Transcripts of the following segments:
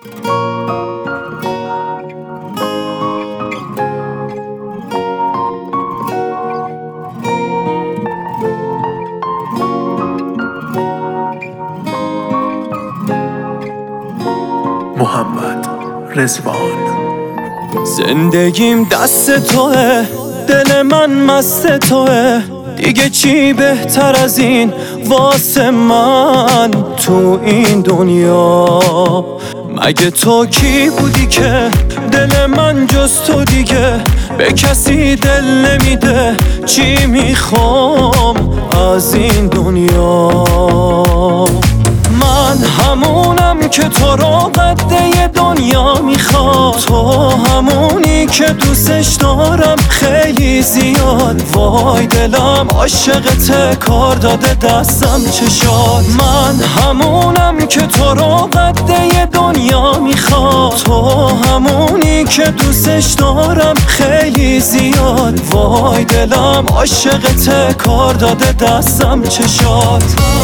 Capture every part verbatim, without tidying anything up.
محمد رضوان. زندگیم دست توه، دل من مست توه، دیگه چی بهتر از این واسه من تو این دنیا؟ مگه تو کی بودی که دل من جز تو دیگه به کسی دل نمیده؟ چی میخوام از این دنیا؟ من همونم که تو رو قده دنیا میخواد، تو همونی که دوستش دارم خیلی زیاد. وای دلم عاشقته، کار داده دستم چشات. من همونم که تو رو قده دنیا میخواد، تو همونی که دوستش دارم خیلی زیاد. وای دلم عاشقته، کار داده دستم چشات.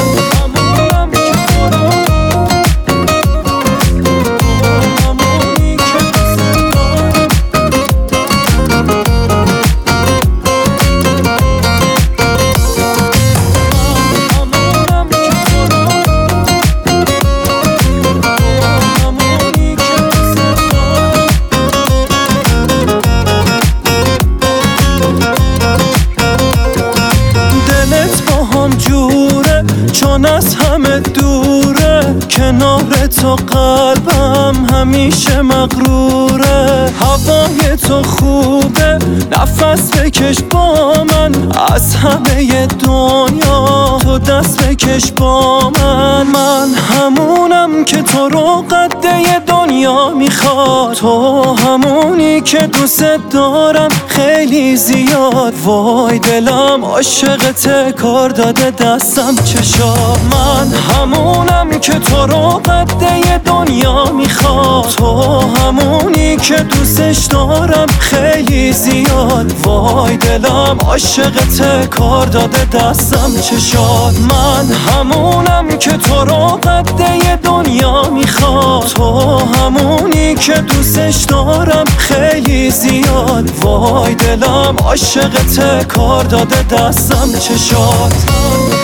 چون از همه دوره، کنار تو قلبم همیشه مغروره. هوای تو خوبه، نفس بکش با من، از همه دنیا تو دست بکش با من. من همونم که تو رو قده دنیا میخواد، تو همونی که دوست دارم خیلی زیاد. وای دلم عاشقته، کار داده دستم چشات. من همونم که تو رو قده دنیا میخواد، تو همونی که دوستش دارم خیلی زیاد. وای دلم عاشقته، کار داده دستم چشات. من همونم که تو رو قده دنیا میخواد، تو همونی که دوستش دارم خیلی زیاد. وای دلم عاشقته، کار داده دستم چشات.